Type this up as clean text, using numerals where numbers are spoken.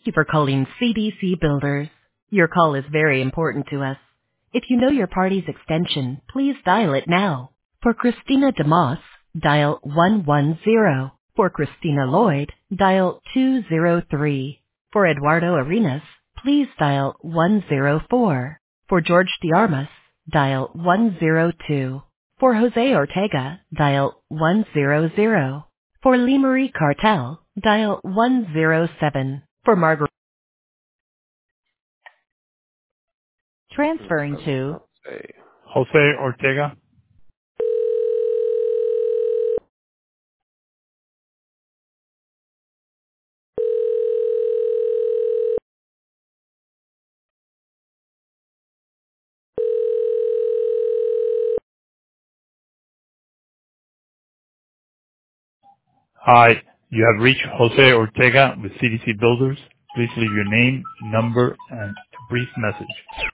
Thank you for calling CDC Builders. Your call is very important to us. If you know your party's extension, please dial it now. For Christina DeMoss, dial 110. For Christina Lloyd, dial 203. For Eduardo Arenas, please dial 104. For George DeArmas, dial 102. For Jose Ortega, dial 100. For Lee Marie Cartel, dial 107. For Margaret, transferring to. Say. Jose Ortega. Hi, you have reached Jose Ortega with CDC Builders. Please leave your name, number, and a brief message.